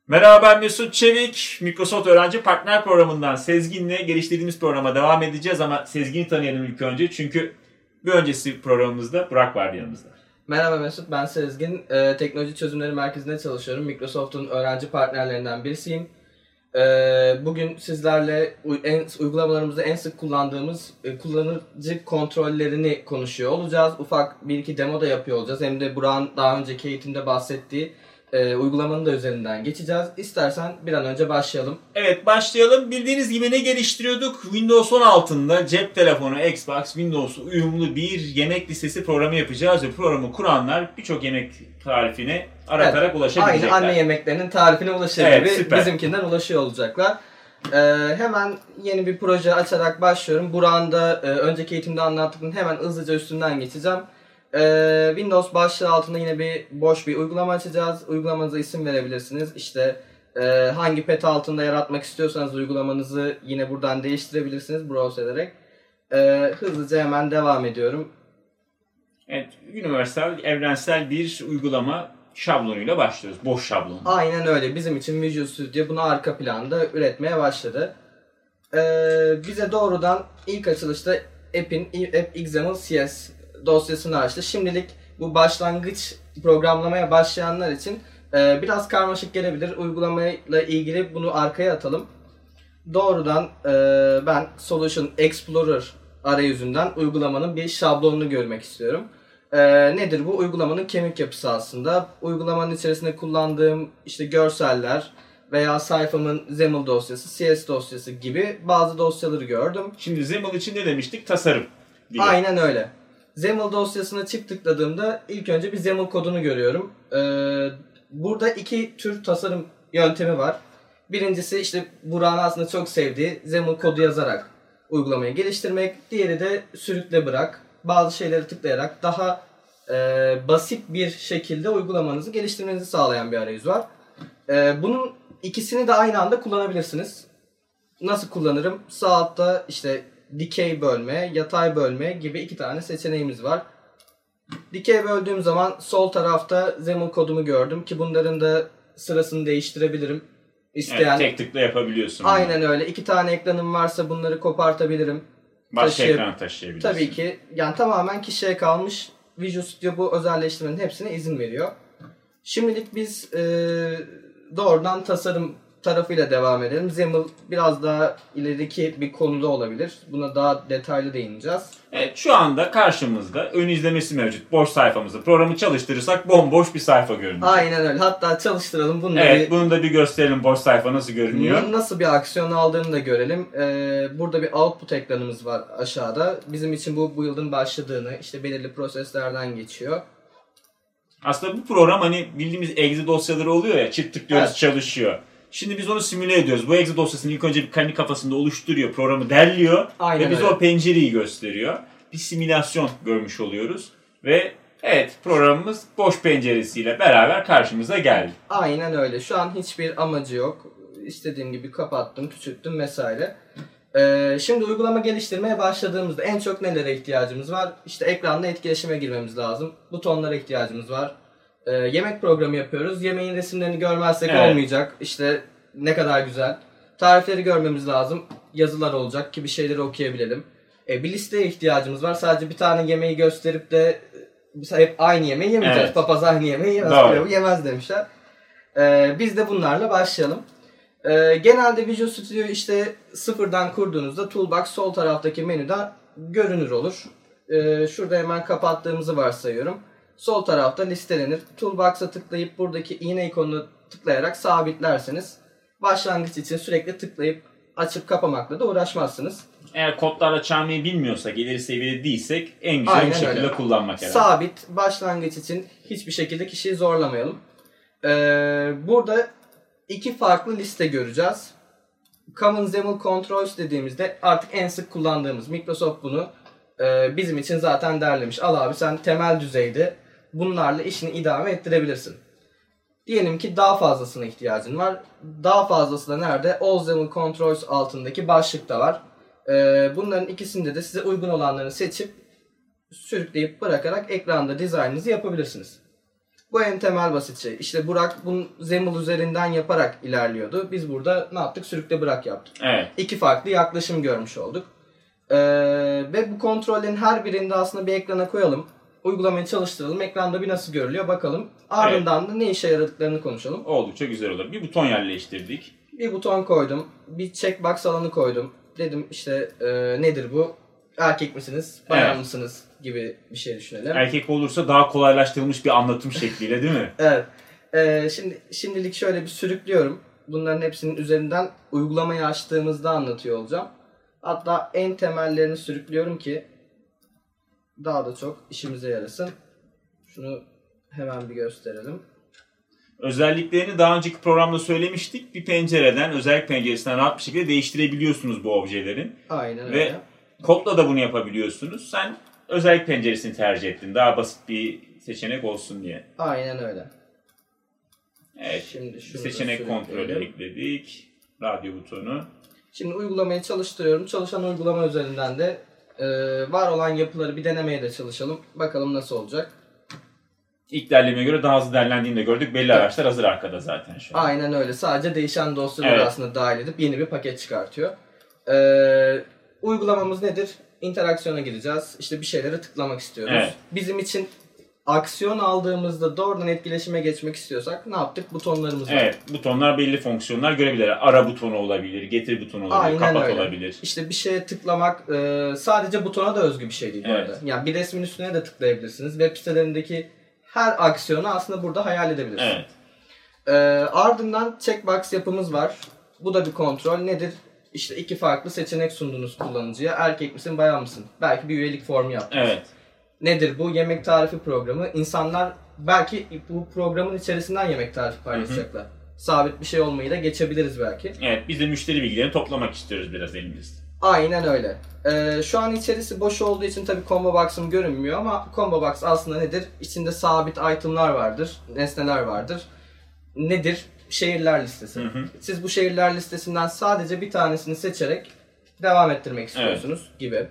Merhaba, ben Mesut Çevik. Microsoft Öğrenci Partner Programı'ndan Sezgin'le geliştirdiğimiz programa devam edeceğiz ama Sezgin'i tanıyalım ilk önce çünkü bir öncesi programımızda Burak vardı yanımızda. Merhaba Mesut, ben Sezgin. Teknoloji Çözümleri Merkezi'nde çalışıyorum. Microsoft'un öğrenci partnerlerinden birisiyim. Bugün sizlerle uygulamalarımızda en sık kullandığımız kullanıcı kontrollerini konuşuyor olacağız. Ufak bir iki demo da yapıyor olacağız. Hem de Burak'ın daha önceki eğitimde bahsettiği uygulamanın da üzerinden geçeceğiz. İstersen bir an önce başlayalım. Evet, başlayalım. Bildiğiniz gibi ne geliştiriyorduk? Windows 10 altında cep telefonu, Xbox, Windows uyumlu bir yemek listesi programı yapacağız ve programı kuranlar birçok yemek tarifine aratarak ulaşabilecekler. Aynı anne yemeklerinin tarifine ulaşır gibi süper. Bizimkinden ulaşıyor olacaklar. Hemen yeni bir proje açarak başlıyorum. Burak'ın da önceki eğitimde anlattıklarını hemen hızlıca üstünden geçeceğim. Windows başlığı altında yine boş bir uygulama açacağız. Uygulamanıza isim verebilirsiniz. İşte hangi pet altında yaratmak istiyorsanız uygulamanızı yine buradan değiştirebilirsiniz browse ederek. Hızlıca hemen devam ediyorum. Evet, universal, evrensel bir uygulama şablonuyla başlıyoruz. Boş şablon. Aynen öyle. Bizim için Visual Studio bunu arka planda üretmeye başladı. Bize doğrudan ilk açılışta app.xaml CS dosyasını açtı. Şimdilik bu başlangıç programlamaya başlayanlar için biraz karmaşık gelebilir. Uygulamayla ilgili bunu arkaya atalım. Doğrudan ben Solution Explorer arayüzünden uygulamanın bir şablonunu görmek istiyorum. Nedir bu? Uygulamanın kemik yapısı aslında. Uygulamanın içerisinde kullandığım işte görseller veya sayfamın XAML dosyası, CS dosyası gibi bazı dosyaları gördüm. Şimdi XAML için ne demiştik? Tasarım diye. Aynen öyle. XAML dosyasına çift tıkladığımda ilk önce bir XAML kodunu görüyorum. Burada iki tür tasarım yöntemi var. Birincisi işte Burak'ın aslında çok sevdiği XAML kodu yazarak uygulamayı geliştirmek. Diğeri de sürükle bırak. Bazı şeyleri tıklayarak daha basit bir şekilde uygulamanızı geliştirmenizi sağlayan bir arayüz var. Bunun ikisini de aynı anda kullanabilirsiniz. Nasıl kullanırım? Sağ altta işte dikey bölme, yatay bölme gibi iki tane seçeneğimiz var. Dikey böldüğüm zaman sol tarafta XAML kodumu gördüm ki bunların da sırasını değiştirebilirim. Evet, tek tıkla yapabiliyorsun. Aynen öyle. İki tane ekranım varsa bunları kopartabilirim. Başka ekran taşıyabilirsin. Tabii ki. Yani tamamen kişiye kalmış. Visual Studio bu özelleştirmenin hepsine izin veriyor. Şimdilik biz doğrudan tasarım tarafıyla devam edelim. XAML biraz daha ileriki bir konuda olabilir. Buna daha detaylı değineceğiz. Evet, şu anda karşımızda ön izlemesi mevcut. Boş sayfamızda. Programı çalıştırırsak bomboş bir sayfa görünüyor. Aynen öyle. Hatta çalıştıralım. Bunu da bir gösterelim, boş sayfa nasıl görünüyor. Nasıl bir aksiyon aldığını da görelim. Burada bir output ekranımız var aşağıda. Bizim için bu yılın başladığını, işte belirli proseslerden geçiyor. Aslında bu program hani bildiğimiz exe dosyaları oluyor ya, çift tıklıyoruz, çalışıyor. Şimdi biz onu simüle ediyoruz. Bu exe dosyasını ilk önce bir kendi kafasında oluşturuyor, programı derliyor ve bize o pencereyi gösteriyor. Bir simülasyon görmüş oluyoruz ve evet, programımız boş penceresiyle beraber karşımıza geldi. Aynen öyle. Şu an hiçbir amacı yok. İstediğim gibi kapattım, küçülttüm vesaire. Şimdi uygulama geliştirmeye başladığımızda en çok nelere ihtiyacımız var? İşte ekranda etkileşime girmemiz lazım. Butonlara ihtiyacımız var. Yemek programı yapıyoruz. Yemeğin resimlerini görmezsek olmayacak. İşte ne kadar güzel. Tarifleri görmemiz lazım. Yazılar olacak ki bir şeyleri okuyabilelim. Bir listeye ihtiyacımız var. Sadece bir tane yemeği gösterip de hep aynı yemeği yemeyeceğiz. Evet. Papaz aynı yemeği yemez demişler. Biz de bunlarla başlayalım. Genelde Visual Studio'yu işte sıfırdan kurduğunuzda Toolbox sol taraftaki menüden görünür olur. Şurada hemen kapattığımızı varsayıyorum. Sol tarafta listelenir. Toolbox'a tıklayıp buradaki iğne ikonunu tıklayarak sabitlerseniz başlangıç için sürekli tıklayıp açıp kapamakla da uğraşmazsınız. Eğer kodlarla çalmayı bilmiyorsak, ileri seviyede değilsek en güzel bir şekilde kullanmak herhalde. Sabit başlangıç için hiçbir şekilde kişiyi zorlamayalım. Burada iki farklı liste göreceğiz. Common XAML Controls dediğimizde artık en sık kullandığımız, Microsoft bunu bizim için zaten derlemiş. Al abi sen temel düzeyde bunlarla işini idame ettirebilirsin. Diyelim ki daha fazlasına ihtiyacın var. Daha fazlası da nerede? All XAML Controls altındaki başlıkta var. Bunların ikisinde de size uygun olanlarını seçip sürükleyip bırakarak ekranda dizaynınızı yapabilirsiniz. Bu en temel basit şey. İşte Burak bunu XAML üzerinden yaparak ilerliyordu. Biz burada ne yaptık? Sürükle bırak yaptık. Evet. İki farklı yaklaşım görmüş olduk. Ve bu kontrollerin her birini de aslında bir ekrana koyalım. Uygulamayı çalıştıralım. Ekranda bir nasıl görülüyor bakalım. Ardından da ne işe yaradıklarını konuşalım. Oldukça güzel olur. Bir buton yerleştirdik. Bir buton koydum. Bir checkbox alanı koydum. Dedim işte nedir bu? Erkek misiniz? Bayan mısınız? Gibi bir şey düşünelim. Erkek olursa daha kolaylaştırılmış bir anlatım şekliyle değil mi? Evet. Şimdilik şöyle bir sürüklüyorum. Bunların hepsinin üzerinden uygulamayı açtığımızda anlatıyor olacağım. Hatta en temellerini sürüklüyorum ki daha da çok işimize yarasın. Şunu hemen bir gösterelim. Özelliklerini daha önceki programda söylemiştik. Bir pencereden, özellik penceresinden rahat bir şekilde değiştirebiliyorsunuz bu objelerin. Aynen öyle. Ve kodla da bunu yapabiliyorsunuz. Sen özellik penceresini tercih ettin. Daha basit bir seçenek olsun diye. Aynen öyle. Evet. Şimdi seçenek kontrolü ekledik. Radyo butonu. Şimdi uygulamayı çalıştırıyorum. Çalışan uygulama üzerinden de var olan yapıları bir denemeye de çalışalım. Bakalım nasıl olacak. İlk derlemeye göre daha hızlı derlendiğini de gördük. Belli araçlar hazır arkada zaten şu an. Aynen öyle. Sadece değişen dosyaları aslında dahil edip yeni bir paket çıkartıyor. Uygulamamız nedir? İnteraksiyona gideceğiz. İşte bir şeylere tıklamak istiyoruz. Evet. Bizim için aksiyon aldığımızda doğrudan etkileşime geçmek istiyorsak ne yaptık? Butonlarımız var. Evet. Butonlar belli fonksiyonlar görebilir. Ara butonu olabilir, getir butonu olabilir, aynen kapat öyle. olabilir. İşte bir şeye tıklamak sadece butona da özgü bir şey değil bu arada. Yani bir resmin üstüne de tıklayabilirsiniz. Web sitelerindeki her aksiyonu aslında burada hayal edebilirsiniz. Evet. Ardından checkbox yapımız var. Bu da bir kontrol. Nedir? İşte iki farklı seçenek sundunuz kullanıcıya. Erkek misin, bayan mısın? Belki bir üyelik formu yaptınız. Evet. Nedir bu? Yemek tarifi programı. İnsanlar belki bu programın içerisinden yemek tarifi paylaşacaklar. Sabit bir şey olmayı da geçebiliriz belki. Evet, biz de müşteri bilgilerini toplamak istiyoruz biraz elimizde. Aynen öyle. Şu an içerisi boş olduğu için tabii combo box'ım görünmüyor ama combo box aslında nedir? İçinde sabit itemlar vardır, nesneler vardır. Nedir? Şehirler listesi. Siz bu şehirler listesinden sadece bir tanesini seçerek devam ettirmek istiyorsunuz gibi.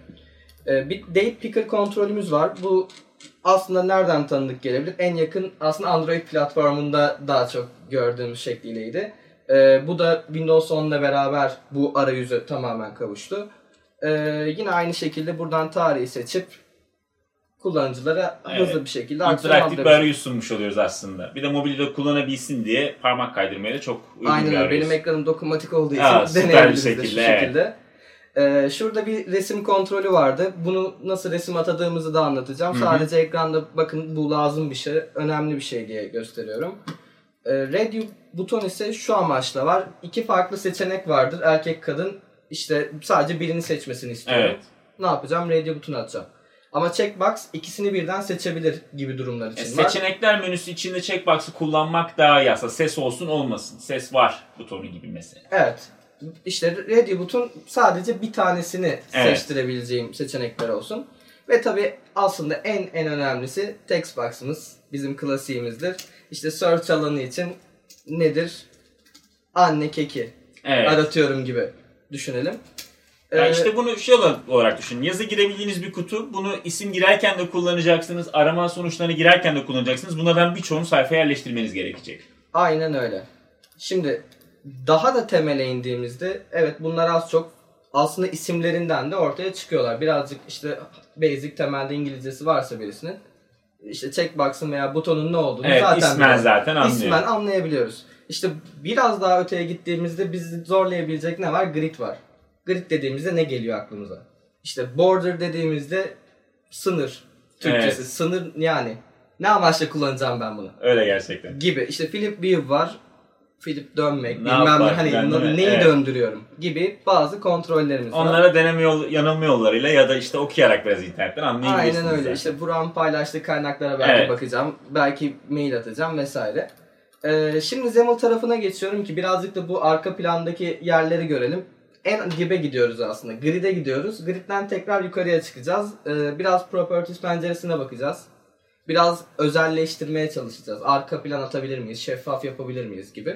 Bir date picker kontrolümüz var. Bu aslında nereden tanıdık gelebilir? En yakın aslında Android platformunda daha çok gördüğümüz şekliyleydi. Bu da Windows 10 ile beraber bu arayüze tamamen kavuştu. Yine aynı şekilde buradan tarihi seçip kullanıcılara hızlı bir şekilde aksiyon İnteraktif bir arayüz sunmuş oluyoruz aslında. Bir de mobilde kullanabilsin diye parmak kaydırmaya da çok uygun aynen bir arayüz. Benim ekranım dokunmatik olduğu için deneyebiliriz de şu şekilde. Şurada bir resim kontrolü vardı. Bunu nasıl resim atadığımızı da anlatacağım. Sadece ekranda bakın bu lazım bir şey, önemli bir şey diye gösteriyorum. Radio buton ise şu amaçla var. İki farklı seçenek vardır. Erkek, kadın. İşte sadece birini seçmesini istiyorum. Evet. Ne yapacağım? Radio butonu atacağım. Ama checkbox ikisini birden seçebilir gibi durumlar için var. Seçenekler menüsü içinde checkbox'ı kullanmak daha iyi aslında. Ses olsun olmasın. Ses var butonu gibi mesela. Evet. İşte radio buton sadece bir tanesini seçtirebileceğim seçenekler olsun. Ve tabii aslında en önemlisi text box'ımız. Bizim klasiğimizdir. İşte search alanı için nedir? Anne keki aratıyorum gibi düşünelim. Yani işte bunu olarak düşünün. Yazı girebildiğiniz bir kutu. Bunu isim girerken de kullanacaksınız. Arama sonuçlarını girerken de kullanacaksınız. Bunlardan birçoğunu sayfaya yerleştirmeniz gerekecek. Aynen öyle. Şimdi daha da temele indiğimizde evet bunlar az çok aslında isimlerinden de ortaya çıkıyorlar. Birazcık işte basic temelde İngilizcesi varsa birisinin işte checkbox'ın veya butonun ne olduğunu zaten ismen anlayabiliyoruz. İşte biraz daha öteye gittiğimizde bizi zorlayabilecek ne var? Grid var. Grid dediğimizde ne geliyor aklımıza? İşte border dediğimizde sınır. Türkçesi sınır yani. Ne amaçla kullanacağım ben bunu? Öyle gerçekten. Gibi. İşte flip view var. Flip dönmek. Neyi döndürüyorum gibi bazı kontrollerimiz var. Onlara deneme yanılma yollarıyla ya da işte okuyarak biraz internetten anlayabilirsiniz. Aynen öyle. Zaten. İşte Burak'ın paylaştığı kaynaklara belki bakacağım. Belki mail atacağım vesaire. Şimdi XAML tarafına geçiyorum ki birazcık da bu arka plandaki yerleri görelim. En dibe gidiyoruz aslında. Grid'e gidiyoruz. Grid'den tekrar yukarıya çıkacağız. Biraz Properties penceresine bakacağız. Biraz özelleştirmeye çalışacağız. Arka plan atabilir miyiz? Şeffaf yapabilir miyiz gibi.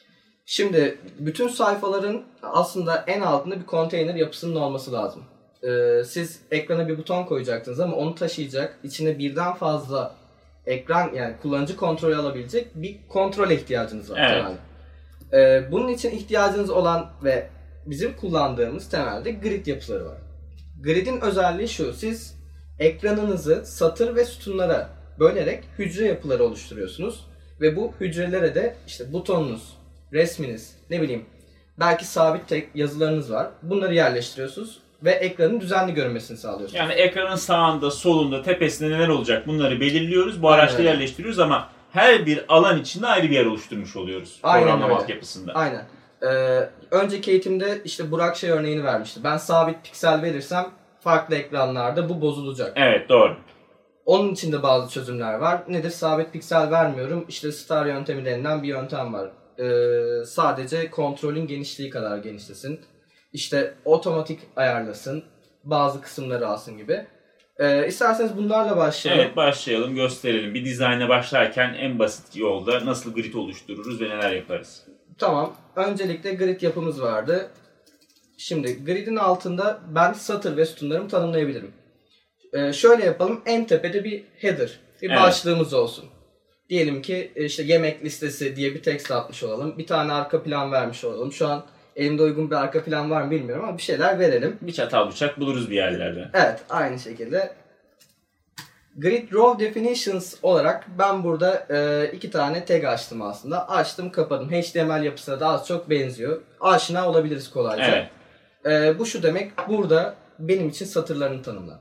Şimdi bütün sayfaların aslında en altında bir konteyner yapısının olması lazım. Siz ekrana bir buton koyacaksınız ama onu taşıyacak, içine birden fazla ekran yani kullanıcı kontrolü alabilecek bir kontrole ihtiyacınız var. Evet. Bunun için ihtiyacınız olan ve bizim kullandığımız temelde grid yapıları var. Grid'in özelliği şu: siz ekranınızı satır ve sütunlara bölerek hücre yapıları oluşturuyorsunuz ve bu hücrelere de işte butonunuz, resminiz, ne bileyim belki sabit tek yazılarınız var. Bunları yerleştiriyorsunuz ve ekranın düzenli görünmesini sağlıyorsunuz. Yani ekranın sağında, solunda, tepesinde neler olacak bunları belirliyoruz. Bu araçta yerleştiriyoruz ama her bir alan içinde ayrı bir yer oluşturmuş oluyoruz. Programlama altyapısında. Aynen. Önceki eğitimde işte Burak örneğini vermişti. Ben sabit piksel verirsem farklı ekranlarda bu bozulacak. Evet, doğru. Onun için de bazı çözümler var. Nedir? Sabit piksel vermiyorum. İşte star yöntemi denilen bir yöntem var. Sadece kontrolün genişliği kadar genişlesin. İşte otomatik ayarlasın. Bazı kısımları alsın gibi. İsterseniz bunlarla başlayalım. Evet, başlayalım, gösterelim. Bir dizayna başlarken en basit yolda nasıl grid oluştururuz ve neler yaparız? Tamam. Öncelikle grid yapımız vardı. Şimdi gridin altında ben satır ve sütunlarımı tanımlayabilirim. Şöyle yapalım. En tepede bir header, bir başlığımız olsun. Diyelim ki işte yemek listesi diye bir text atmış olalım. Bir tane arka plan vermiş olalım. Şu an elimde uygun bir arka plan var mı bilmiyorum ama bir şeyler verelim. Bir çatal bıçak buluruz bir yerlerde. Evet, aynı şekilde. Grid Row Definitions olarak ben burada 2 tane tag açtım aslında. Açtım, kapadım. HTML yapısına da az çok benziyor. Aşina olabiliriz kolayca. Evet. Bu şu demek, burada benim için satırlarını tanımla.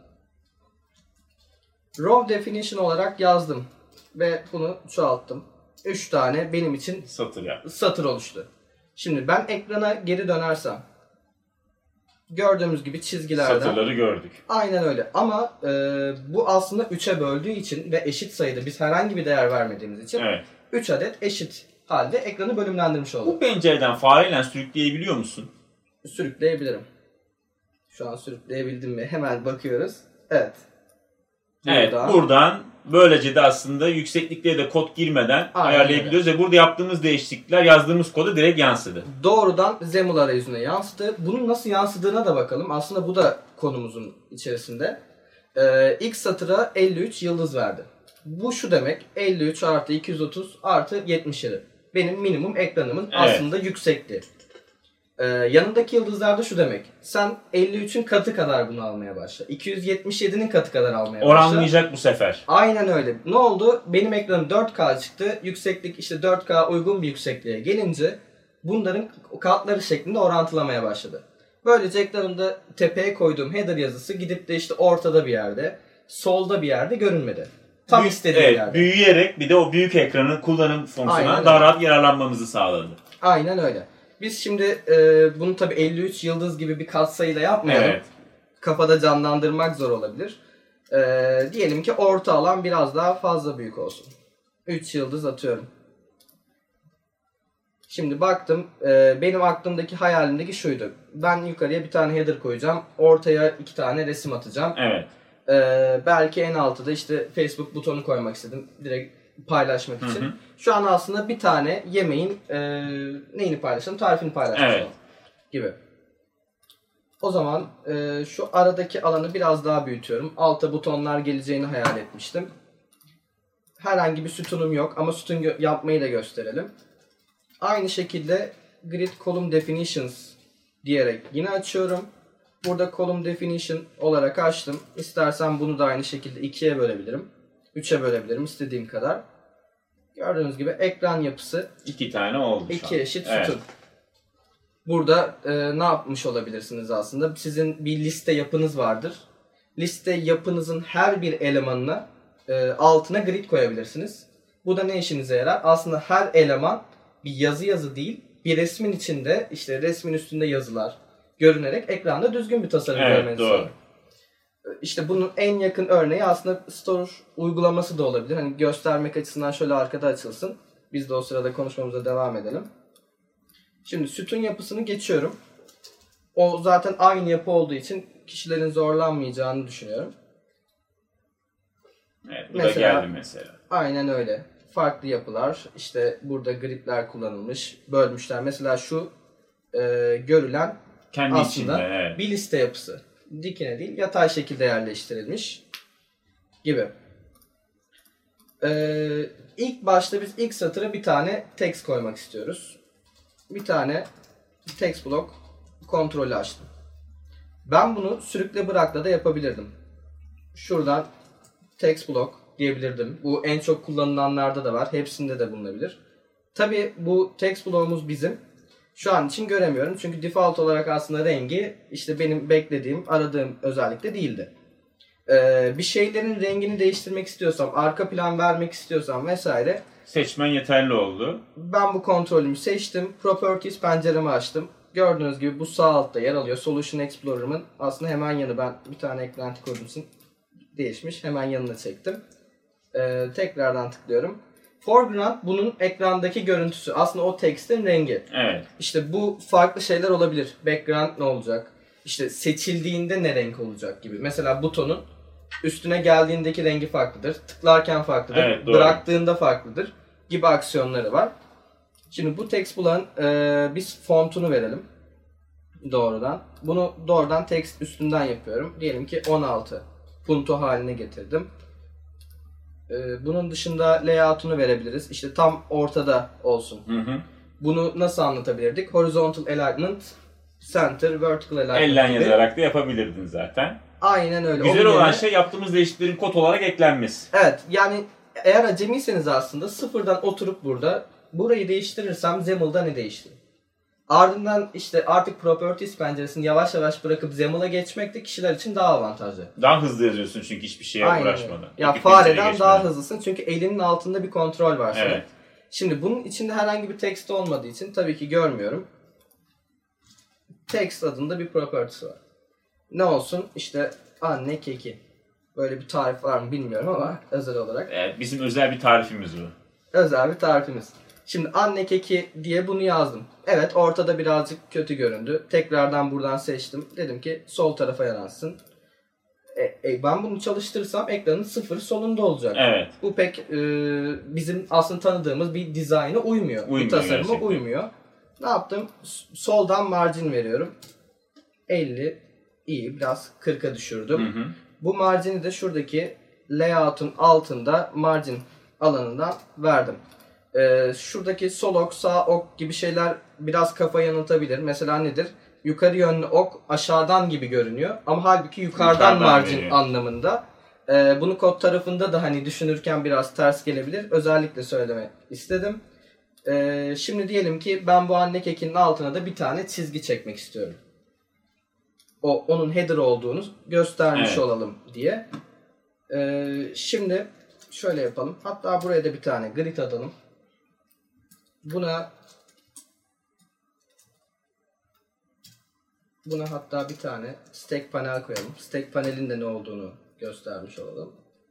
Row Definition olarak yazdım ve bunu çoğalttım. 3 tane benim için satır oluştu. Şimdi ben ekrana geri dönersem gördüğümüz gibi çizgilerden satırları gördük. Aynen öyle ama bu aslında 3'e böldüğü için ve eşit sayıda biz herhangi bir değer vermediğimiz için 3 adet eşit halde ekranı bölümlendirmiş olduk. Bu pencereden fareyle sürükleyebiliyor musun? Sürükleyebilirim. Şu an sürükleyebildim mi? Hemen bakıyoruz. Evet. Evet, buradan böylece de aslında yükseklikleri de kod girmeden ayarlayabiliyoruz ve burada yaptığımız değişiklikler yazdığımız koda direkt yansıdı. Doğrudan XAML arayüzüne yansıdı. Bunun nasıl yansıdığına da bakalım. Aslında bu da konumuzun içerisinde. İlk satıra 53 yıldız verdi. Bu şu demek: 53 artı 230 artı 77. Benim minimum ekranımın aslında yüksekliği. Yanındaki yıldızlarda şu demek: sen 53'ün katı kadar bunu almaya başla. 277'nin katı kadar almaya başla. Oranlayacak bu sefer. Aynen öyle. Ne oldu? Benim ekranım 4K çıktı. Yükseklik işte 4K uygun bir yüksekliğe gelince bunların katları şeklinde orantılamaya başladı. Böylece ekranımda tepeye koyduğum header yazısı gidip de işte ortada bir yerde, solda bir yerde görünmedi. Tam istediğim yerde. Büyüyerek bir de o büyük ekranın kullanım fonksiyonundan daha rahat yararlanmamızı sağladı. Aynen öyle. Biz şimdi bunu tabii 53 yıldız gibi bir katsayıyla yapmayalım. Evet. Kafada canlandırmak zor olabilir. Diyelim ki orta alan biraz daha fazla büyük olsun. 3 yıldız atıyorum. Şimdi baktım, benim aklımdaki hayalimdeki şuydu. Ben yukarıya bir tane header koyacağım. Ortaya 2 tane resim atacağım. Evet. Belki en altıda işte Facebook butonu koymak istedim. Direkt paylaşmak için. Şu an aslında bir tane yemeğin neyini paylaşalım? Tarifini paylaşalım gibi. O zaman şu aradaki alanı biraz daha büyütüyorum. Alta butonlar geleceğini hayal etmiştim. Herhangi bir sütunum yok ama sütun yapmayı da gösterelim. Aynı şekilde Grid Column Definitions diyerek yine açıyorum. Burada Column Definition olarak açtım. İstersen bunu da aynı şekilde 2'ye bölebilirim. 3'e bölebilirim istediğim kadar. Gördüğünüz gibi ekran yapısı 2 tane oldu şu an. 2 eşit sütun. Burada ne yapmış olabilirsiniz aslında? Sizin bir liste yapınız vardır. Liste yapınızın her bir elemanına altına grid koyabilirsiniz. Bu da ne işinize yarar? Aslında her eleman bir yazı değil, bir resmin içinde işte resmin üstünde yazılar görünerek ekranda düzgün bir tasarım görmenizi sağlar. İşte bunun en yakın örneği aslında Store uygulaması da olabilir. Hani göstermek açısından şöyle arkada açılsın. Biz de o sırada konuşmamıza devam edelim. Şimdi sütun yapısını geçiyorum. O zaten aynı yapı olduğu için kişilerin zorlanmayacağını düşünüyorum. Evet, bu mesela, da geldi mesela. Aynen öyle. Farklı yapılar. İşte burada gridler kullanılmış. Bölmüşler. Mesela şu görülen kendi aslında içinde, bir liste yapısı. Dikine değil, yatay şekilde yerleştirilmiş gibi. İlk başta biz ilk satıra bir tane text koymak istiyoruz. Bir tane text block kontrolü açtım. Ben bunu sürükle bırakla da yapabilirdim. Şuradan text block diyebilirdim. Bu en çok kullanılanlarda da var. Hepsinde de bulunabilir. Tabii bu text block'umuz bizim. Şu an için göremiyorum. Çünkü default olarak aslında rengi işte benim beklediğim, aradığım özellikle değildi. Bir şeylerin rengini değiştirmek istiyorsam, arka plan vermek istiyorsam vesaire. Seçmen yeterli oldu. Ben bu kontrolümü seçtim. Properties penceremi açtım. Gördüğünüz gibi bu sağ altta yer alıyor. Solution Explorer'ımın aslında hemen yanı. Ben bir tane eklenti kurdum için değişmiş. Hemen yanına çektim. Tekrardan tıklıyorum. Foreground bunun ekrandaki görüntüsü. Aslında o text'in rengi. Evet. İşte bu farklı şeyler olabilir. Background ne olacak? İşte seçildiğinde ne renk olacak gibi. Mesela butonun üstüne geldiğindeki rengi farklıdır. Tıklarken farklıdır. Evet, bıraktığında farklıdır. Gibi aksiyonları var. Şimdi bu text bulan biz fontunu verelim. Doğrudan. Bunu doğrudan text üstünden yapıyorum. Diyelim ki 16 punto haline getirdim. Bunun dışında layout'unu verebiliriz. İşte tam ortada olsun. Bunu nasıl anlatabilirdik? Horizontal alignment, center, vertical alignment Elle gibi. yazarak da yapabilirdin zaten. Aynen öyle. Güzel olan şey yaptığımız değişikliklerin kod olarak eklenmesi. Evet, yani eğer acemiyseniz aslında sıfırdan oturup burada burayı değiştirirsem XAML'da ne değişti? Ardından işte artık Properties penceresini yavaş yavaş bırakıp XAML'a geçmek de kişiler için daha avantajlı. Daha hızlı yazıyorsun çünkü hiçbir şeye uğraşmadan. Ya fareden daha hızlısın çünkü elinin altında bir kontrol var senin. Evet. Şimdi bunun içinde herhangi bir text olmadığı için tabii ki görmüyorum. Text adında bir properties var. Ne olsun? İşte anne keki. Böyle bir tarif var mı bilmiyorum ama özel olarak. Evet, bizim özel bir tarifimiz bu. Özel bir tarifimiz. Şimdi anne keki diye bunu yazdım. Evet, ortada birazcık kötü göründü. Tekrardan buradan seçtim. Dedim ki sol tarafa yanaşsın. Ben bunu çalıştırırsam ekranın sıfır solunda olacak. Evet. Bu pek bizim aslında tanıdığımız bir dizayna uymuyor. Bir tasarıma gerçekten uymuyor. Ne yaptım? Soldan margin veriyorum. 50 iyi, biraz 40'a düşürdüm. Bu margini de şuradaki layout'un altında margin alanından verdim. Şuradaki sol ok, sağ ok gibi şeyler biraz kafa yanıltabilir. Mesela nedir? Yukarı yönlü ok aşağıdan gibi görünüyor. Ama halbuki yukarıdan margin veriyor anlamında. Bunu kod tarafında da hani düşünürken biraz ters gelebilir. Özellikle söylemek istedim. Şimdi diyelim ki ben bu anne kekinin altına da bir tane çizgi çekmek istiyorum. Onun header olduğunu göstermiş olalım diye. Şimdi şöyle yapalım. Hatta buraya da bir tane grid atalım. Buna hatta bir tane stack panel koyalım. Stack panelin de ne olduğunu göstermiş olalım.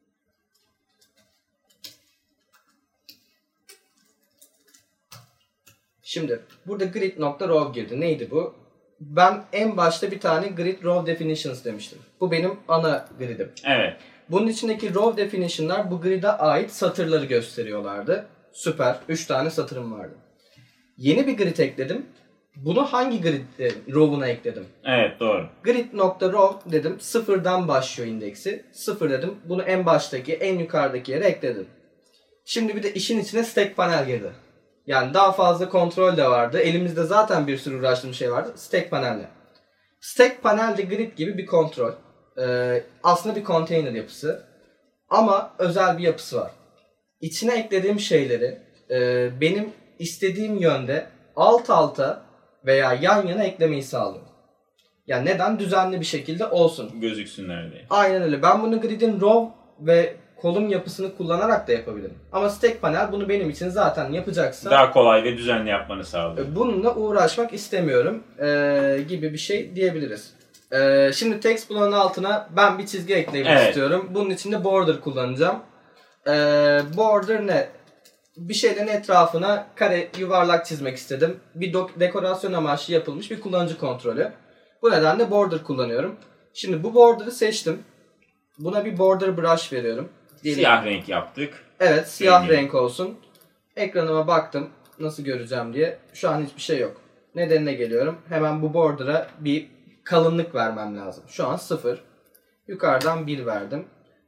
Şimdi burada grid.row girdi. Neydi bu? Ben en başta bir tane grid row definitions demiştim. Bu benim ana gridim. Evet. Bunun içindeki row definition'lar bu grid'e ait satırları gösteriyorlardı. Süper. 3 tane satırım vardı. Yeni bir grid ekledim. Bunu hangi grid row'una ekledim? Evet, doğru. Grid.row dedim. Sıfırdan başlıyor indeksi. 0 dedim. Bunu en baştaki, en yukarıdaki yere ekledim. Şimdi bir de işin içine stack panel girdi. Yani daha fazla kontrol de vardı. Elimizde zaten bir sürü uğraştığımız şey vardı. Stack panelle. Stack panel de grid gibi bir kontrol. Aslında bir container yapısı. Ama özel bir yapısı var. İçine eklediğim şeyleri benim istediğim yönde alt alta veya yan yana eklemeyi sağlıyor. Yani neden? Düzenli bir şekilde olsun. Gözüksünler diye. Aynen öyle. Ben bunu grid'in row ve kolum yapısını kullanarak da yapabilirim. Ama stack panel bunu benim için zaten yapacaksa daha kolay ve düzenli yapmanı sağlıyor. Bununla uğraşmak istemiyorum gibi bir şey diyebiliriz. Şimdi text bloğunun altına ben bir çizgi eklemek istiyorum. Bunun için de border kullanacağım. Border ne? Bir şeylerin etrafına kare, yuvarlak çizmek istedim. Bir dekorasyon amaçlı yapılmış bir kullanıcı kontrolü. Bu nedenle border kullanıyorum. Şimdi bu border'ı seçtim. Buna bir border brush veriyorum. Siyah renk yaptık. Evet, siyah renk olsun. Ekranıma baktım nasıl göreceğim diye. Şu an hiçbir şey yok. Nedenine geliyorum. Hemen bu border'a bir kalınlık vermem lazım. Şu an 0. Yukarıdan 1 verdim.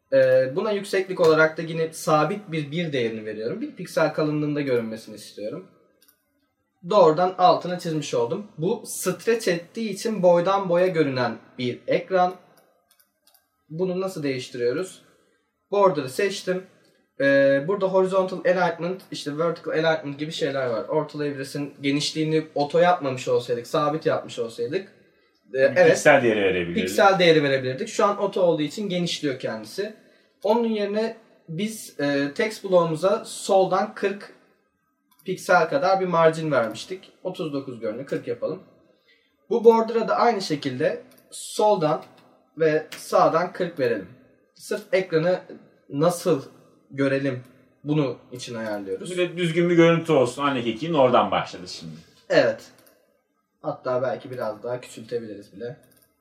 Buna yükseklik olarak da yine sabit bir değerini veriyorum. 1 piksel kalınlığında görünmesini istiyorum. Doğrudan altına çizmiş oldum. Bu stretch ettiği için boydan boya görünen bir ekran. Bunu nasıl değiştiriyoruz? Border'ı seçtim. Burada horizontal alignment, işte vertical alignment gibi şeyler var. Ortal evresin genişliğini oto yapmamış olsaydık, sabit yapmış olsaydık, evet, piksel değeri verebilirdik. Piksel değeri verebilirdik. Şu an oto olduğu için genişliyor kendisi. Onun yerine biz text bloğumuza soldan 40 piksel kadar bir margin vermiştik. 39 görünüyor. 40 yapalım. Bu border'a da aynı şekilde soldan ve sağdan 40 verelim. Sırf ekranı nasıl görelim bunu için ayarlıyoruz. Bir de düzgün bir görüntü olsun. Anne kekiğin oradan başladı şimdi. Evet. Hatta belki biraz daha küçültebiliriz bile.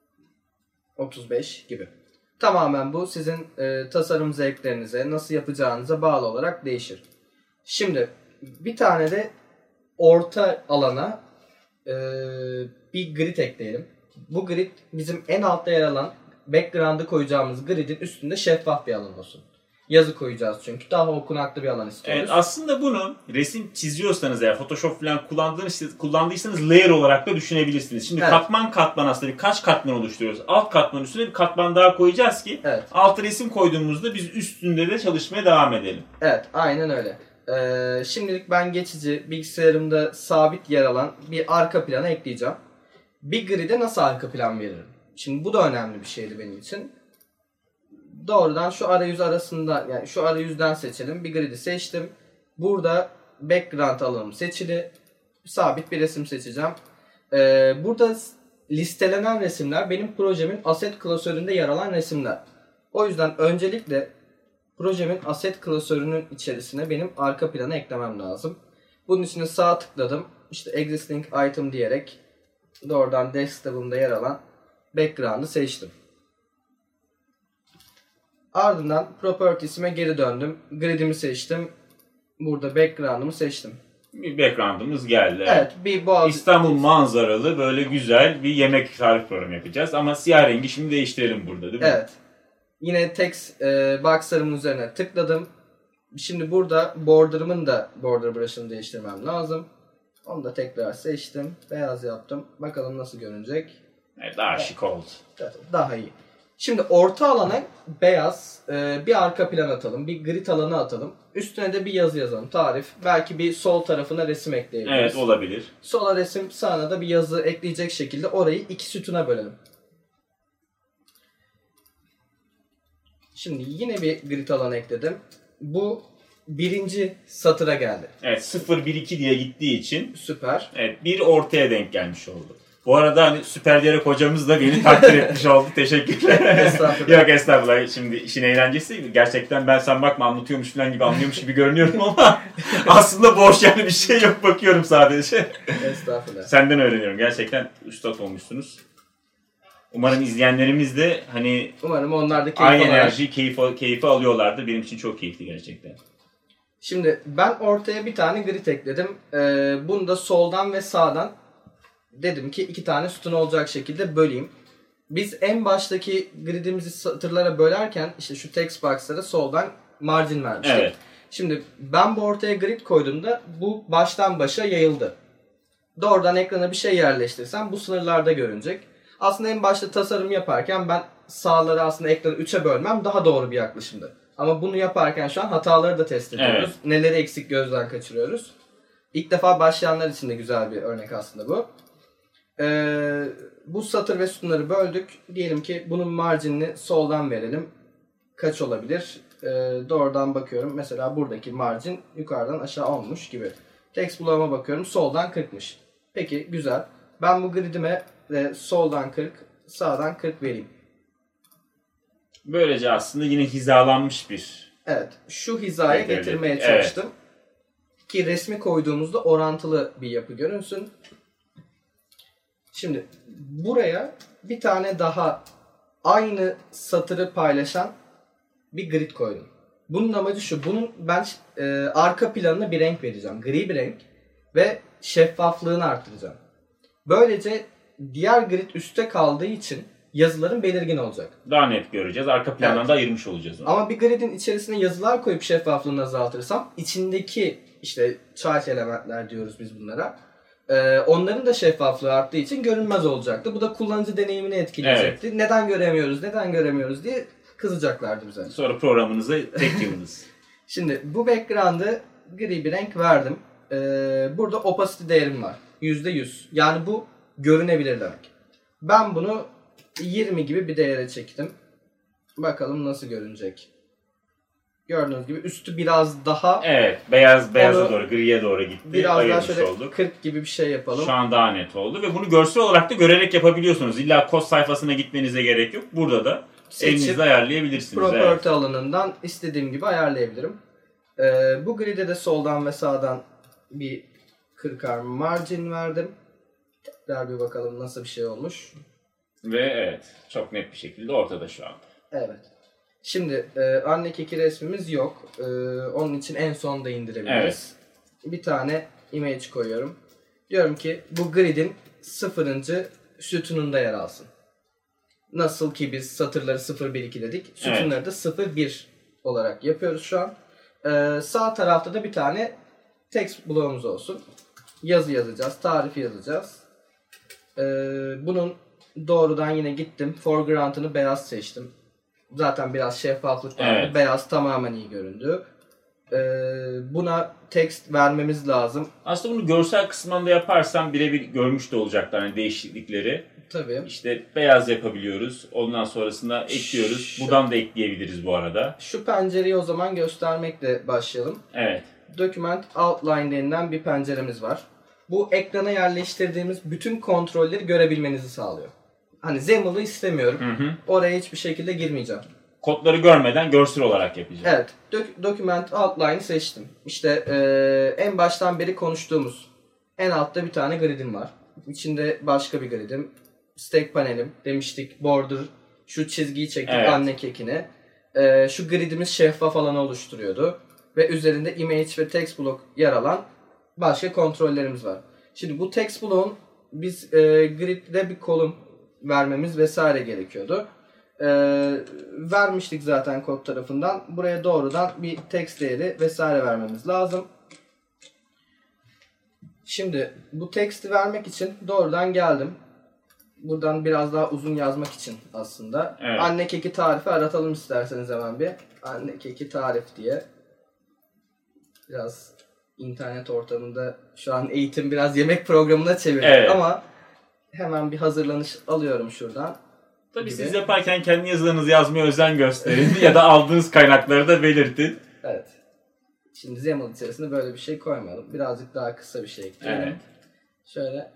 35 gibi. Tamamen bu sizin tasarım zevklerinize, nasıl yapacağınıza bağlı olarak değişir. Şimdi bir tane de orta alana bir grid ekleyelim. Bu grid bizim en altta yer alan background'ı koyacağımız gridin üstünde şeffaf bir alan olsun. Yazı koyacağız çünkü daha okunaklı bir alan istiyoruz. Evet, aslında bunu resim çiziyorsanız eğer Photoshop falan kullandıysanız layer olarak da düşünebilirsiniz. Şimdi katman aslında birkaç katman oluşturuyoruz. Alt katmanın üstüne bir katman daha koyacağız ki alt resim koyduğumuzda biz üstünde de çalışmaya devam edelim. Evet, aynen öyle. Şimdilik ben geçici bilgisayarımda sabit yer alan bir arka plana ekleyeceğim. Bir grid'e nasıl arka plan veririm? Şimdi bu da önemli bir şeydi benim için. Doğrudan şu arayüz arasında, yani şu arayüzden seçelim. Bir grid'i seçtim. Burada background alanım seçili. Sabit bir resim seçeceğim. Burada listelenen resimler benim projemin asset klasöründe yer alan resimler. O yüzden öncelikle projemin asset klasörünün içerisine benim arka planı eklemem lazım. Bunun için sağ tıkladım. İşte existing item diyerek doğrudan desktop'ımda yer alan background'ı seçtim. Ardından properties'ime geri döndüm. Grid'imi seçtim. Burada background'ımı seçtim. Bir background'ımız geldi. Evet, bir boğaz... İstanbul manzaralı böyle güzel bir yemek tarif programı yapacağız. Ama siyah rengi şimdi değiştirelim burada, değil mi? Evet. Yine text box'larımın üzerine tıkladım. Şimdi burada border'ımın da border brush'ını değiştirmem lazım. Onu da tekrar seçtim. Beyaz yaptım. Bakalım nasıl görünecek. Evet, daha şık oldu. Daha iyi. Şimdi orta alana beyaz bir arka plan atalım. Bir grid alanı atalım. Üstüne de bir yazı yazalım. Tarif. Belki bir sol tarafına resim ekleyebiliriz. Evet, olabilir. Sola resim, sağına da bir yazı ekleyecek şekilde orayı 2 sütuna bölelim. Şimdi yine bir grid alanı ekledim. Bu birinci satıra geldi. Evet, 0-1-2 diye gittiği için. Süper. Evet, bir ortaya denk gelmiş oldu. Bu arada hani Süper Diyerek hocamız da beni takdir etmiş oldu. Teşekkürler. Estağfurullah. Yok, estağfurullah. Şimdi işin eğlencesi. Gerçekten ben sen bakma anlatıyormuş falan gibi anlıyormuş gibi görünüyorum ama aslında boş, yani bir şey yok, bakıyorum sadece. Estağfurullah. Senden öğreniyorum. Gerçekten üstad olmuşsunuz. Umarım izleyenlerimiz de hani umarım onlar da aynı enerjiyi, keyfi alıyorlardır. Benim için çok keyifli gerçekten. Şimdi ben ortaya bir tane grid ekledim. Bunu da soldan ve sağdan dedim ki 2 tane sütun olacak şekilde böleyim. Biz en baştaki gridimizi satırlara bölerken işte şu text box'lara soldan margin vermiştik. Evet. Şimdi ben bu ortaya grid koyduğumda bu baştan başa yayıldı. Doğrudan ekrana bir şey yerleştirsem bu sınırlarda görünecek. Aslında en başta tasarım yaparken ben sağları aslında ekranı 3'e bölmem daha doğru bir yaklaşımdı. Ama bunu yaparken şu an hataları da test ediyoruz. Evet. Neleri eksik gözden kaçırıyoruz. İlk defa başlayanlar için de güzel bir örnek aslında bu. Bu satır ve sütunları böldük. Diyelim ki bunun marginini soldan verelim. Kaç olabilir? Doğrudan bakıyorum. Mesela buradaki margin yukarıdan aşağı olmuş gibi. Text bloğuma bakıyorum. Soldan 40'mış. Peki, güzel. Ben bu gridime soldan 40, sağdan 40 vereyim. Böylece aslında yine hizalanmış bir... Evet. Şu hizaya getirmeye çalıştım. Evet. Ki resmi koyduğumuzda orantılı bir yapı görünsün. Şimdi buraya bir tane daha aynı satırı paylaşan bir grid koydum. Bunun amacı şu. Bunun ben arka planına bir renk vereceğim. Gri bir renk. Ve şeffaflığını arttıracağım. Böylece diğer grid üstte kaldığı için yazıların belirgin olacak. Daha net göreceğiz. Arka plandan da ayırmış olacağız onu. Ama bir gridin içerisine yazılar koyup şeffaflığını azaltırsam içindeki işte child elementler diyoruz biz bunlara. Onların da şeffaflığı arttığı için görünmez olacaktı. Bu da kullanıcı deneyimini etkileyecekti. Evet. Neden göremiyoruz diye kızacaklardı bize. Sonra programınıza tek yıldız. Şimdi bu background'ı gri bir renk verdim. Burada opacity değerim var. %100. Yani bu görünebilir demek. Ben bunu 20 gibi bir değere çektim. Bakalım nasıl görünecek. Gördüğünüz gibi üstü biraz daha... Evet, beyaza doğru, griye doğru gitti. Biraz daha şöyle olduk. 40 gibi bir şey yapalım. Şu an daha net oldu ve bunu görsel olarak da görerek yapabiliyorsunuz. İlla kod sayfasına gitmenize gerek yok. Burada da elinizle ayarlayabilirsiniz. Property alanından istediğim gibi ayarlayabilirim. Bu grid'e de soldan ve sağdan bir 40'ar margin verdim. Tekrar bir bakalım nasıl bir şey olmuş. Ve evet, çok net bir şekilde ortada şu an. Evet. Şimdi anne keki resmimiz yok. Onun için en son da indirebiliriz. Evet. Bir tane image koyuyorum. Diyorum ki bu grid'in 0. sütununda yer alsın. Nasıl ki biz satırları 0-1-2 dedik. Sütunları da 0-1 olarak yapıyoruz şu an. Sağ tarafta da bir tane text bloğumuz olsun. Yazı yazacağız, tarifi yazacağız. Bunun doğrudan yine gittim. Foreground'ını beyaz seçtim. Zaten biraz şeffaflık var. Evet. Beyaz tamamen iyi göründü. Buna text vermemiz lazım. Aslında bunu görsel kısmında yaparsan birebir görmüş de olacaklar hani değişiklikleri. Tabii. İşte beyaz yapabiliyoruz. Ondan sonrasında ekliyoruz. Buradan da ekleyebiliriz bu arada. Şu pencereyi o zaman göstermekle başlayalım. Evet. Document Outline denilen bir penceremiz var. Bu ekrana yerleştirdiğimiz bütün kontrolleri görebilmenizi sağlıyor. Hani XAML'ı istemiyorum. Oraya hiçbir şekilde girmeyeceğim. Kodları görmeden görsel olarak yapacağım. Evet. Document Outline'ı seçtim. İşte en baştan beri konuştuğumuz en altta bir tane grid'im var. İçinde başka bir grid'im. Stack panelim demiştik. Border şu çizgiyi çektik, evet. Anne kekini. Şu grid'imiz şeffaf alanı oluşturuyordu. Ve üzerinde image ve text block yer alan başka kontrollerimiz var. Şimdi bu text block'un biz grid'de bir kolum vermemiz vesaire gerekiyordu. Vermiştik zaten kod tarafından. Buraya doğrudan bir text değeri vesaire vermemiz lazım. Şimdi bu text'i vermek için doğrudan geldim. Buradan biraz daha uzun yazmak için aslında. Evet. Anne keki tarifi aratalım isterseniz hemen bir. Anne keki tarif diye. Biraz internet ortamında şu an eğitim biraz yemek programına çevirdik, evet. Ama hemen bir hazırlanış alıyorum şuradan. Tabii siz yaparken kendi yazılarınızı yazmaya özen gösterin ya da aldığınız kaynakları da belirtin. Evet. Şimdi XAML içerisinde böyle bir şey koymayalım. Birazcık daha kısa bir şey ekleyelim. Evet. Şöyle.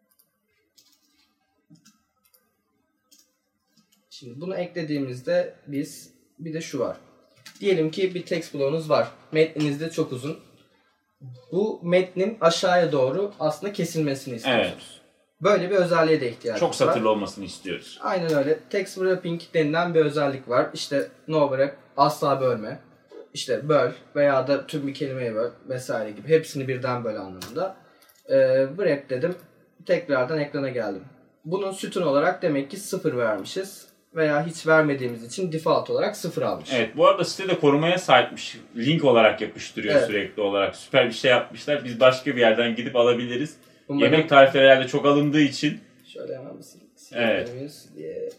Şimdi bunu eklediğimizde biz bir de şu var. Diyelim ki bir text bloğunuz var. Metniniz de çok uzun. Bu metnin aşağıya doğru aslında kesilmesini istiyorsunuz. Evet. Böyle bir özelliğe de ihtiyacımız var. Çok satırlı olmasını istiyoruz. Aynen öyle. Text wrapping denilen bir özellik var. İşte no wrap, asla bölme. İşte böl veya da tüm bir kelimeyi böl vesaire gibi. Hepsini birden böl anlamında. Wrap dedim. Tekrardan ekrana geldim. Bunun sütun olarak demek ki 0 vermişiz. Veya hiç vermediğimiz için default olarak 0 almış. Evet, bu arada sitede korumaya sahipmiş. Link olarak yapıştırıyor, evet. Sürekli olarak. Süper bir şey yapmışlar. Biz başka bir yerden gidip alabiliriz. Umarım... Yemek tarifleri herhalde çok alındığı için. Şöyle hemen evet. Diye.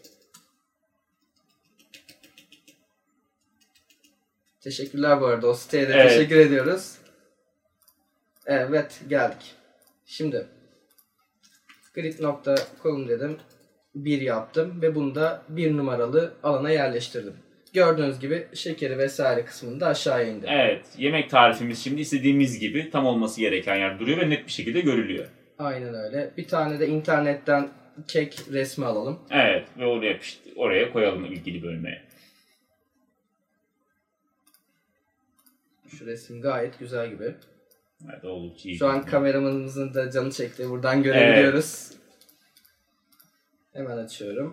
Teşekkürler bu arada. O siteye de evet. Teşekkür ediyoruz. Evet, geldik. Şimdi grid.column dedim. 1 yaptım ve bunu da 1 numaralı alana yerleştirdim. Gördüğünüz gibi şekeri vesaire kısmını da aşağıya indim. Evet. Yemek tarifimiz şimdi istediğimiz gibi tam olması gereken yer duruyor ve net bir şekilde görülüyor. Aynen öyle. Bir tane de internetten kek resmi alalım. Evet. Ve oraya koyalım ilgili bölmeye. Şu resim gayet güzel gibi. Evet, oldukça iyi. Şu an kameramızın da canı çekti. Buradan görebiliyoruz. Evet. Hemen açıyorum.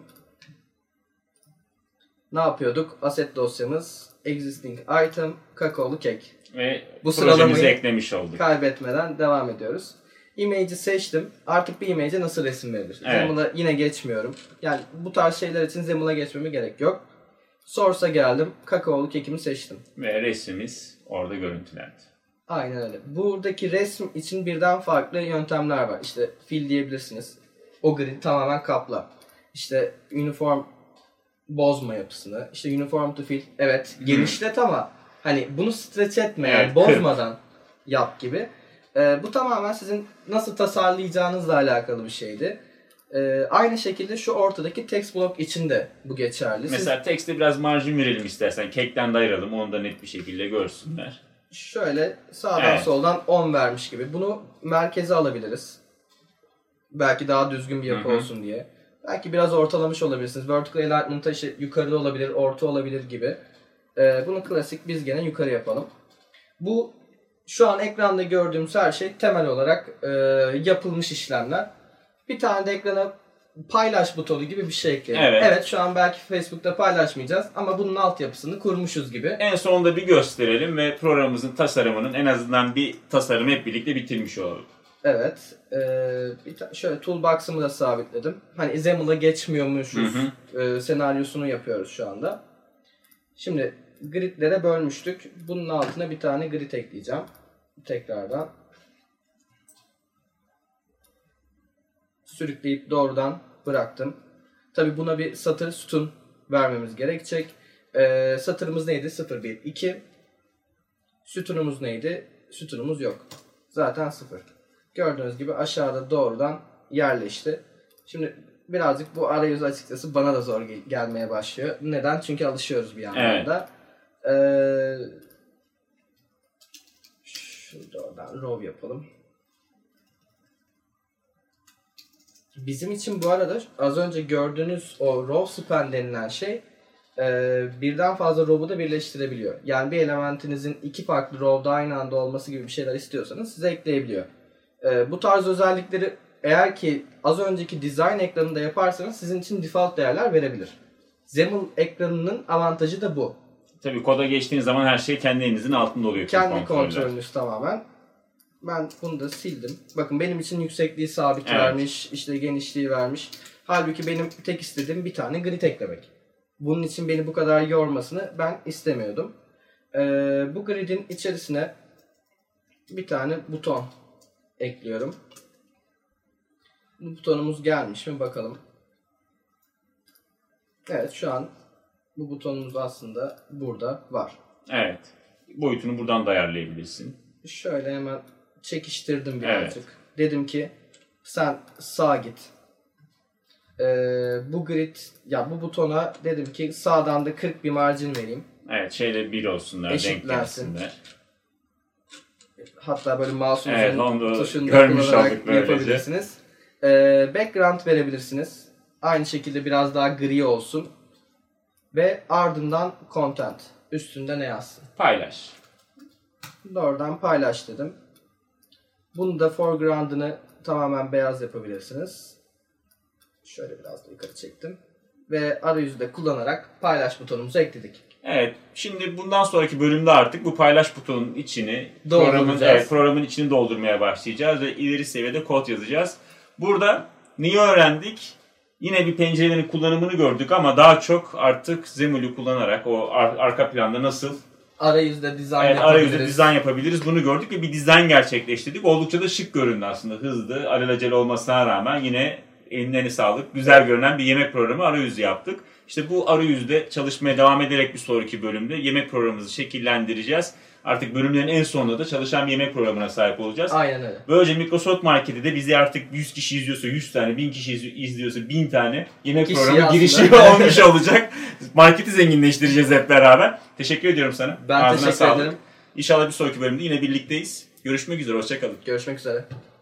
Ne yapıyorduk? Asset dosyamız existing item kakaolu kek. Ve bu projemizi eklemiş olduk. Kaybetmeden devam ediyoruz. Image'i seçtim. Artık bir image'e nasıl resim verilir? Evet. Zemul'a yine geçmiyorum. Yani bu tarz şeyler için Zemul'a geçmeme gerek yok. Source'a geldim. Kakaolu kekimi seçtim. Ve resmimiz orada görüntülendi. Aynen öyle. Buradaki resim için birden farklı yöntemler var. İşte fill diyebilirsiniz. O grid tamamen kapla. İşte uniform bozma yapısını. İşte uniform to fill. Evet genişlet ama hani bunu stretch etme yani bozmadan yap gibi. Bu tamamen sizin nasıl tasarlayacağınızla alakalı bir şeydi. Aynı şekilde şu ortadaki text block için de bu geçerli. Mesela text'e biraz marjin verelim istersen. Kekten de ayıralım. Onu da net bir şekilde görsünler. Şöyle sağdan soldan 10 vermiş gibi. Bunu merkeze alabiliriz. Belki daha düzgün bir yapı olsun diye. Belki biraz ortalamış olabilirsiniz. Vertical alignment'a işte yukarıda olabilir, orta olabilir gibi. Bunu klasik biz gene yukarı yapalım. Bu şu an ekranda gördüğümüz her şey temel olarak yapılmış işlemler. Bir tane de ekrana paylaş butonu gibi bir şey ekleyelim. Evet şu an belki Facebook'ta paylaşmayacağız ama bunun altyapısını kurmuşuz gibi. En sonunda bir gösterelim ve programımızın tasarımının en azından bir tasarımı hep birlikte bitirmiş olalım. Evet. Şöyle toolbox'ımı da sabitledim. Hani Zemul'a geçmiyormuşuz senaryosunu yapıyoruz şu anda. Şimdi gridlere bölmüştük. Bunun altına bir tane grid ekleyeceğim. Tekrardan. Sürükleyip doğrudan bıraktım. Tabi buna bir satır sütun vermemiz gerekecek. Satırımız neydi? 0, 1, 2. Sütunumuz neydi? Sütunumuz yok. Zaten 0. Gördüğünüz gibi aşağıda doğrudan yerleşti. Şimdi birazcık bu arayüz açıkçası bana da zor gelmeye başlıyor. Neden? Çünkü alışıyoruz bir yandan da. Şurada oradan row yapalım. Bizim için bu arada az önce gördüğünüz o row span denilen şey birden fazla row'u da birleştirebiliyor. Yani bir elementinizin iki farklı row'da aynı anda olması gibi bir şeyler istiyorsanız size ekleyebiliyor. Bu tarz özellikleri eğer ki az önceki design ekranında yaparsanız sizin için default değerler verebilir. Zemul ekranının avantajı da bu. Tabii koda geçtiğiniz zaman her şey kendi elinizin altında oluyor. Kendi kontrolünüz tamamen. Ben bunu da sildim. Bakın benim için yüksekliği sabit vermiş, işte genişliği vermiş. Halbuki benim tek istediğim bir tane grid eklemek. Bunun için beni bu kadar yormasını ben istemiyordum. Bu gridin içerisine bir tane buton ekliyorum. Bu butonumuz gelmiş mi bakalım. Evet şu an bu butonumuz aslında burada var. Evet. Boyutunu buradan da ayarlayabilirsin. Şöyle hemen çekiştirdim birazcık. Evet. Dedim ki sen sağa git. Bu grid ya bu butona dedim ki sağdan da 40 bir margin vereyim. Evet şeyle bir olsunlar, denk gelsinler. Hatta böyle mouse'unuzun tuşunu görmüş kullanarak yapabilirsiniz. Background verebilirsiniz. Aynı şekilde biraz daha gri olsun. Ve ardından content. Üstünde ne yazsın? Paylaş. Doğrudan paylaş dedim. Bunu da foreground'ını tamamen beyaz yapabilirsiniz. Şöyle biraz da yukarı çektim. Ve arayüzü de kullanarak paylaş butonumuzu ekledik. Evet. Şimdi bundan sonraki bölümde artık bu paylaş butonun içini programın içini doldurmaya başlayacağız ve ileri seviyede kod yazacağız. Burada neyi öğrendik? Yine bir pencerelerin kullanımını gördük ama daha çok artık Zemul'u kullanarak o arka planda nasıl arayüzde dizayn yapabiliriz bunu gördük ve bir dizayn gerçekleştirdik. Oldukça da şık göründü aslında. Hızlı, alelacele olmasına rağmen yine eline sağlık. Güzel görünen bir yemek programı arayüzü yaptık. İşte bu arayüzde çalışmaya devam ederek bir sonraki bölümde yemek programımızı şekillendireceğiz. Artık bölümlerin en sonunda da çalışan bir yemek programına sahip olacağız. Aynen öyle. Böylece Microsoft Market'te de bizi artık 100 kişi izliyorsa 100 tane, 1000 kişi izliyorsa 1000 tane yemek programı girişi olmuş olacak. Marketi zenginleştireceğiz hep beraber. Teşekkür ediyorum sana. Ben teşekkür ederim. İnşallah bir sonraki bölümde yine birlikteyiz. Görüşmek üzere, hoşça kalın. Görüşmek üzere.